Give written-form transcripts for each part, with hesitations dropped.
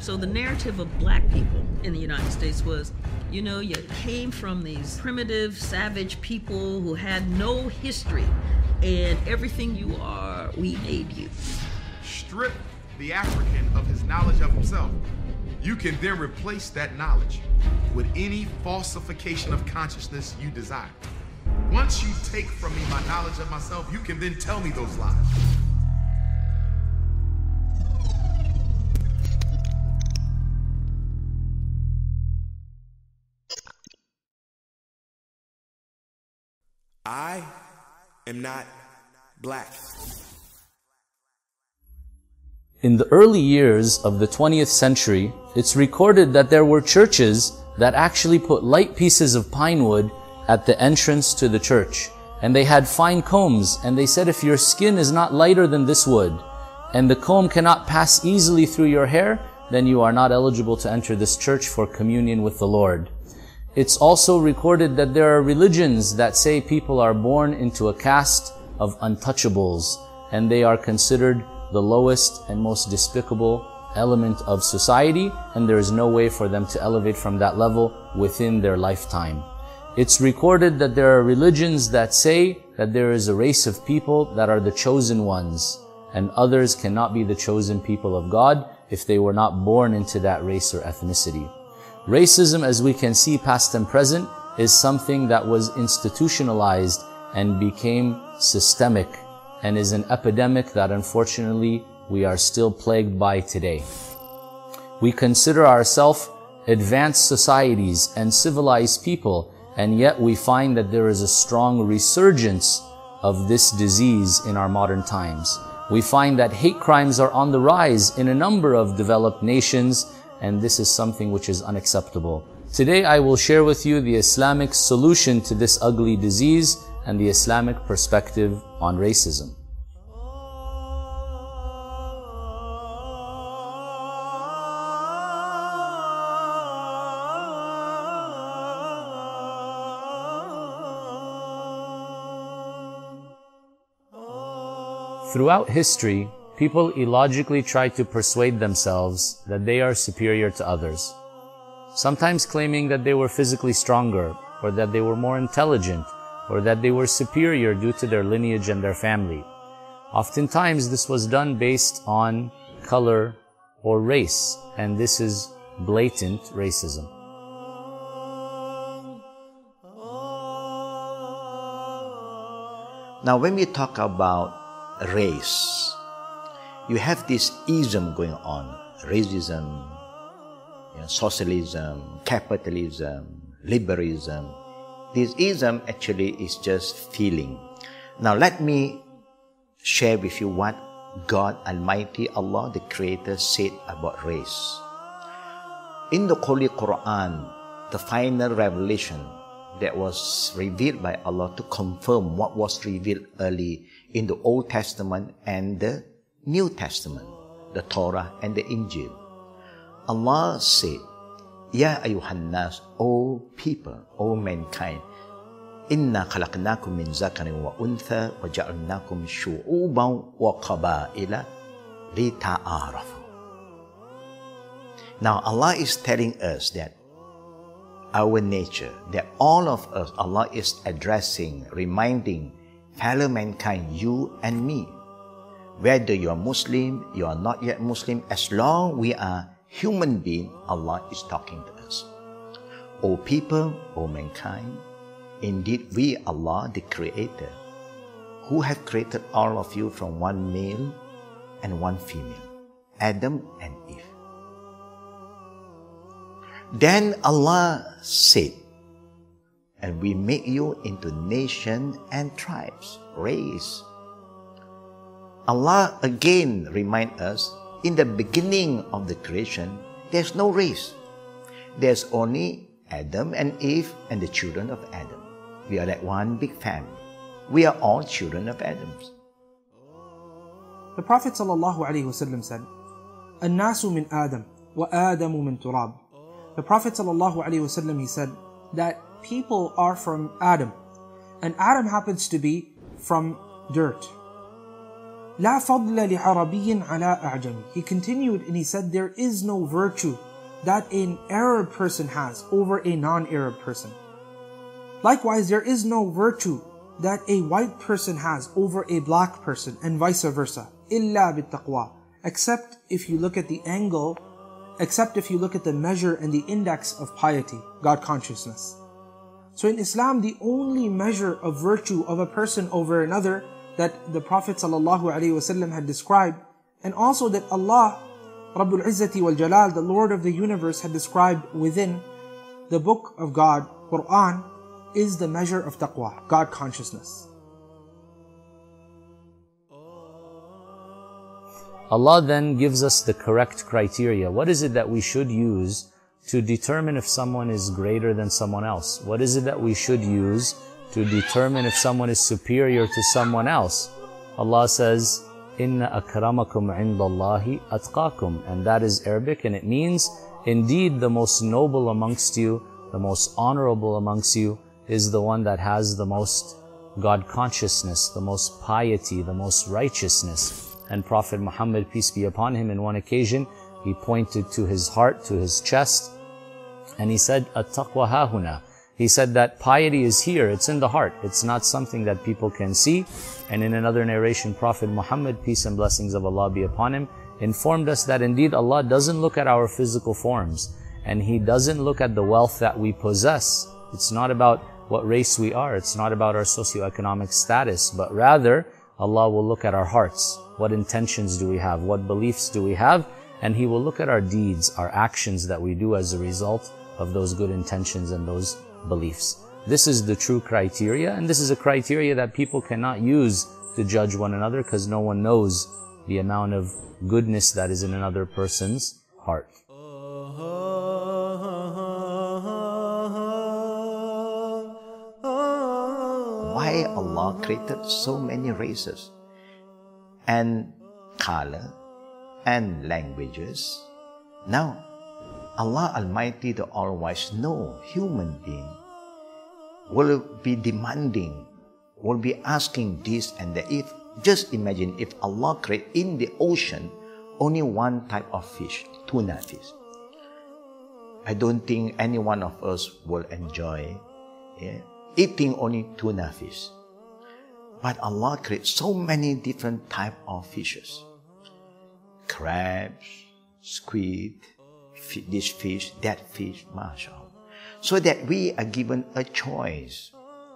So the narrative of black people in the United States was, you know, you came from these primitive, savage people who had no history, and everything you are, we made you. Strip the African of his knowledge of himself. You can then replace that knowledge with any falsification of consciousness you desire. Once you take from me my knowledge of myself, you can then tell me those lies. I am not black. In the early years of the 20th century, it's recorded that there were churches that actually put light pieces of pine wood at the entrance to the church. And they had fine combs, and they said if your skin is not lighter than this wood, and the comb cannot pass easily through your hair, then you are not eligible to enter this church for communion with the Lord. It's also recorded that there are religions that say people are born into a caste of untouchables, and they are considered the lowest and most despicable element of society, and there is no way for them to elevate from that level within their lifetime. It's recorded that there are religions that say that there is a race of people that are the chosen ones, and others cannot be the chosen people of God if they were not born into that race or ethnicity. Racism, as we can see past and present, is something that was institutionalized and became systemic, and is an epidemic that unfortunately we are still plagued by today. We consider ourselves advanced societies and civilized people, and yet we find that there is a strong resurgence of this disease in our modern times. We find that hate crimes are on the rise in a number of developed nations, and this is something which is unacceptable. Today I will share with you the Islamic solution to this ugly disease and the Islamic perspective on racism. Throughout history, people illogically try to persuade themselves that they are superior to others, sometimes claiming that they were physically stronger, or that they were more intelligent, or that they were superior due to their lineage and their family. Oftentimes, this was done based on color or race, and this is blatant racism. Now, when we talk about race, you have this ism going on: racism, socialism, capitalism, liberalism. This ism actually is just feeling. Now let me share with you what God Almighty Allah, the Creator, said about race. In the Holy Quran, the final revelation that was revealed by Allah to confirm what was revealed early in the Old Testament and the New Testament, the Torah and the Injil. Allah said, Ya ayuhan nas, O people, O mankind, Inna khalaqnakum min zakarin wa untha wa ja'alnakum shu'uban wa qaba'ila li ta'arafu. Now Allah is telling us that our nature, that all of us, Allah is addressing, reminding fellow mankind, you and me, whether you are Muslim, you are not yet Muslim, as long we are human being, Allah is talking to us. O people, O mankind, indeed we, Allah, the Creator, who have created all of you from one male and one female, Adam and Eve. Then Allah said, and we make you into nation and tribes, race. Allah again reminds us, in the beginning of the creation, there's no race. There's only Adam and Eve and the children of Adam. We are like one big family. We are all children of Adam. The Prophet ﷺ said, "An-nasu min Adam, wa Adamu min turab." The Prophet ﷺ, he said that people are from Adam, and Adam happens to be from dirt. لا فضل لعربي على أعجمي. He continued and he said, there is no virtue that an Arab person has over a non-Arab person. Likewise, there is no virtue that a white person has over a black person, and vice versa. إِلَّا بِالتَّقْوَى. Except if you look at the angle, except if you look at the measure and the index of piety, God consciousness. So in Islam, the only measure of virtue of a person over another that the Prophet ﷺ had described, and also that Allah Rabbul Izzati wal Jalal, the Lord of the universe, had described within the book of God, Quran, is the measure of taqwa, God consciousness. Allah then gives us the correct criteria. What is it that we should use to determine if someone is greater than someone else? What is it that we should use to determine if someone is superior to someone else? Allah says, Inna akramakum indallahi atqakum. And that is Arabic, and it means, indeed the most noble amongst you, the most honorable amongst you, is the one that has the most God consciousness, the most piety, the most righteousness. And Prophet Muhammad, peace be upon him, in one occasion, he pointed to his heart, to his chest, and he said, At-taqwa hahuna. He said that piety is here, it's in the heart. It's not something that people can see. And in another narration, Prophet Muhammad, peace and blessings of Allah be upon him, informed us that indeed Allah doesn't look at our physical forms, and He doesn't look at the wealth that we possess. It's not about what race we are, it's not about our socioeconomic status, but rather Allah will look at our hearts. What intentions do we have? What beliefs do we have? And He will look at our deeds, our actions that we do as a result of those good intentions and those beliefs. This is the true criteria, and this is a criteria that people cannot use to judge one another, because no one knows the amount of goodness that is in another person's heart. Why Allah created so many races and color and languages? Now, Allah Almighty, the All-Wise, no human being will be demanding, will be asking this and that. If just imagine if Allah create in the ocean only one type of fish, tuna fish. I don't think any one of us will enjoy eating only tuna fish. But Allah creates so many different type of fishes. Crabs, squid, this fish, that fish, mashallah. So that we are given a choice,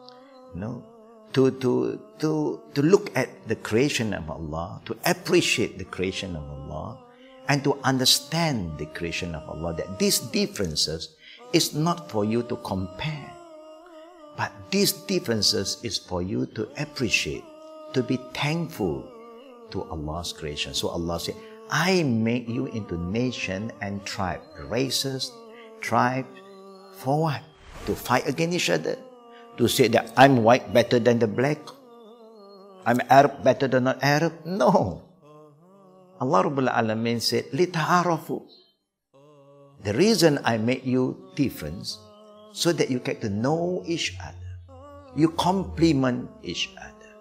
to look at the creation of Allah, to appreciate the creation of Allah, and to understand the creation of Allah, that these differences is not for you to compare, but these differences is for you to appreciate, to be thankful to Allah's creation. So Allah said, I make you into nation and tribe, races, tribe, for what? To fight against each other? To say that I'm white better than the black? I'm Arab better than not Arab? No. Allah Rabbul Alameen said, لِتَعَارَفُوا. The reason I make you different, so that you get to know each other. You complement each other.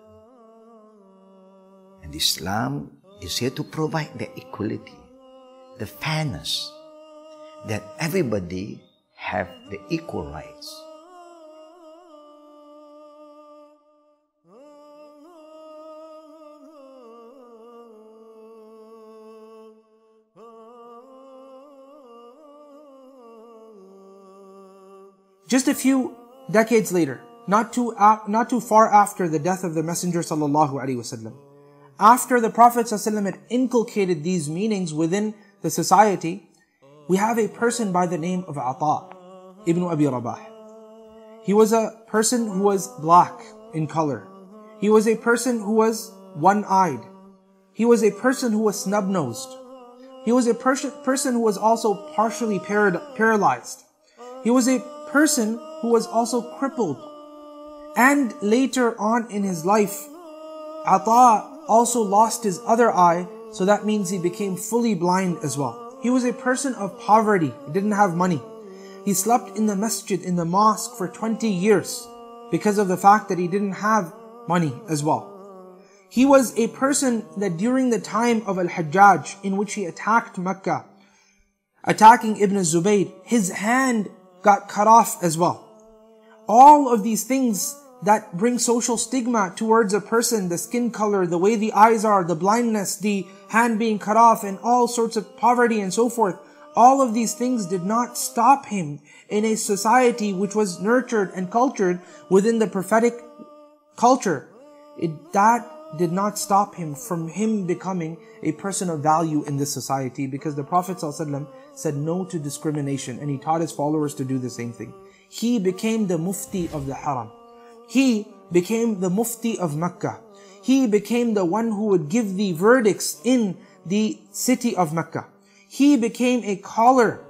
And Islam is here to provide the equality, the fairness, that everybody have the equal rights. Just a few decades later, not too far after the death of the Messenger sallallahu alaihi wasallam, after the Prophet ﷺ had inculcated these meanings within the society, we have a person by the name of Ata ibn Abi Rabah. He was a person who was black in color. He was a person who was one-eyed. He was a person who was snub-nosed. He was a person who was also partially paralyzed. He was a person who was also crippled. And later on in his life, Ata also lost his other eye, so that means he became fully blind as well. He was a person of poverty, he didn't have money. He slept in the masjid, in the mosque for 20 years because of the fact that he didn't have money as well. He was a person that during the time of Al-Hajjaj, in which he attacked Mecca, attacking Ibn Zubayr, his hand got cut off as well. All of these things that bring social stigma towards a person, the skin color, the way the eyes are, the blindness, the hand being cut off, and all sorts of poverty and so forth, all of these things did not stop him in a society which was nurtured and cultured within the prophetic culture. That did not stop him from him becoming a person of value in this society, because the Prophet ﷺ said no to discrimination, and he taught his followers to do the same thing. He became the mufti of the haram. He became the mufti of Mecca. He became the one who would give the verdicts in the city of Mecca. He became a caller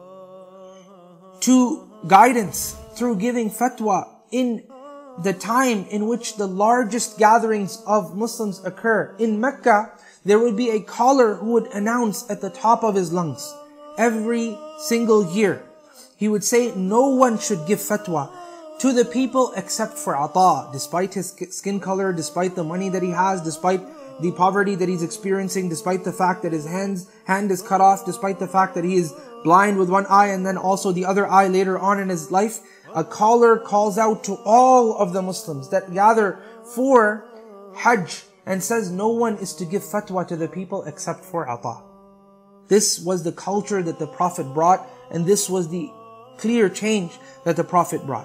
to guidance through giving fatwa in the time in which the largest gatherings of Muslims occur. In Mecca, there would be a caller who would announce at the top of his lungs every single year. He would say, no one should give fatwa to the people except for Ata, despite his skin color, despite the money that he has, despite the poverty that he's experiencing, despite the fact that his hand is cut off, despite the fact that he is blind with one eye and then also the other eye later on in his life. A caller calls out to all of the Muslims that gather for Hajj and says no one is to give fatwa to the people except for Ata. This was the culture that the Prophet brought, and this was the clear change that the Prophet brought.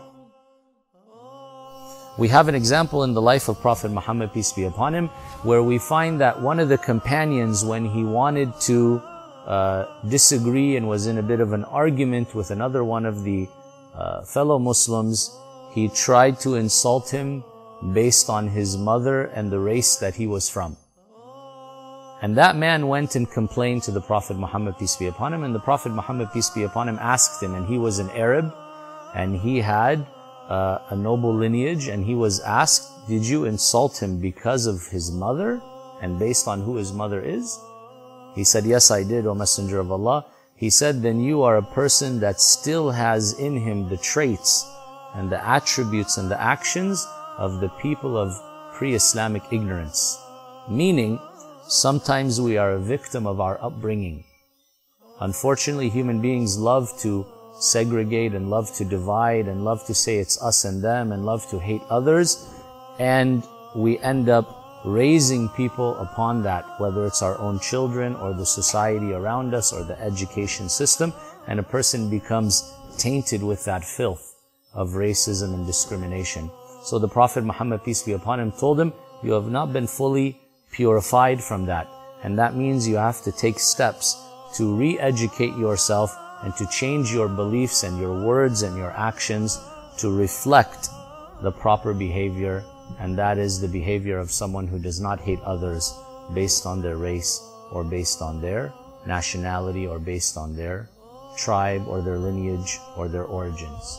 We have an example in the life of Prophet Muhammad, peace be upon him, where we find that one of the companions, when he wanted to disagree and was in a bit of an argument with another one of the fellow Muslims, he tried to insult him based on his mother and the race that he was from. And that man went and complained to the Prophet Muhammad, peace be upon him, and the Prophet Muhammad, peace be upon him, asked him, and he was an Arab, and he had a noble lineage, and he was asked, did you insult him because of his mother and based on who his mother is? He said, yes, I did, O Messenger of Allah. He said, then you are a person that still has in him the traits and the attributes and the actions of the people of pre-Islamic ignorance. Meaning, sometimes we are a victim of our upbringing. Unfortunately, human beings love to segregate and love to divide and love to say it's us and them and love to hate others, and we end up raising people upon that, whether it's our own children or the society around us or the education system, and a person becomes tainted with that filth of racism and discrimination. So the Prophet Muhammad, peace be upon him, told him, you have not been fully purified from that, and that means you have to take steps to re-educate yourself and to change your beliefs and your words and your actions to reflect the proper behavior, and that is the behavior of someone who does not hate others based on their race or based on their nationality or based on their tribe or their lineage or their origins.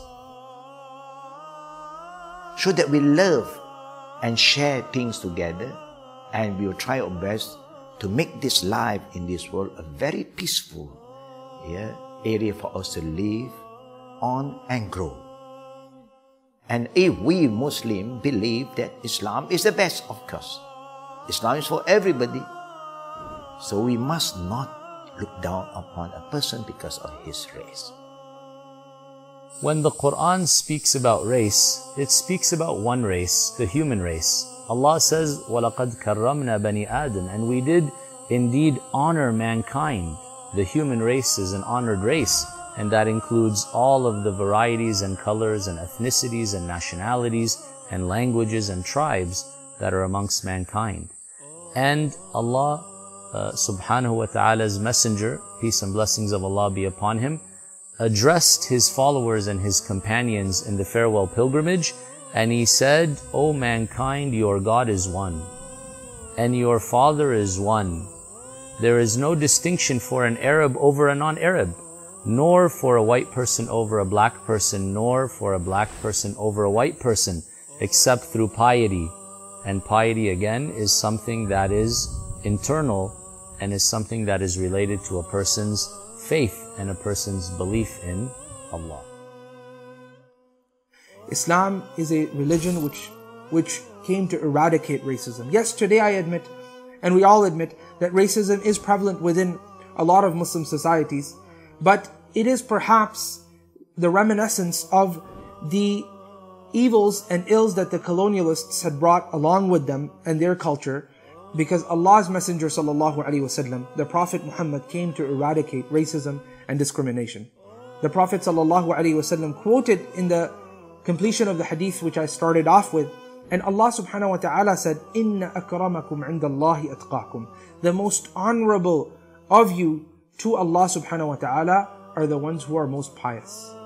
So that we love and share things together, and we will try our best to make this life in this world a very peaceful area for us to live on and grow. And if we Muslims believe that Islam is the best, of course, Islam is for everybody, so we must not look down upon a person because of his race. When the Quran speaks about race, it speaks about one race, the human race. Allah says, وَلَقَدْ كَرَّمْنَا بَنِي آدَمَ, and we did indeed honor mankind. The human race is an honored race, and that includes all of the varieties and colors and ethnicities and nationalities and languages and tribes that are amongst mankind. And Allah subhanahu wa ta'ala's messenger, peace and blessings of Allah be upon him, addressed his followers and his companions in the farewell pilgrimage, and he said, O mankind, your God is one, and your Father is one. There is no distinction for an Arab over a non-Arab, nor for a white person over a black person, nor for a black person over a white person, except through piety. And piety, again, is something that is internal and is something that is related to a person's faith and a person's belief in Allah. Islam is a religion which came to eradicate racism. Yes, today I admit, and we all admit, that racism is prevalent within a lot of Muslim societies, but it is perhaps the reminiscence of the evils and ills that the colonialists had brought along with them and their culture, because Allah's Messenger sallallahu alaihi wasallam, the Prophet Muhammad, came to eradicate racism and discrimination. The Prophet sallallahu alaihi wasallam quoted in the completion of the hadith which I started off with, and Allah subhanahu wa ta'ala said, "Inna akramakum indallahi atqakum." The most honorable of you to Allah subhanahu wa ta'ala are the ones who are most pious.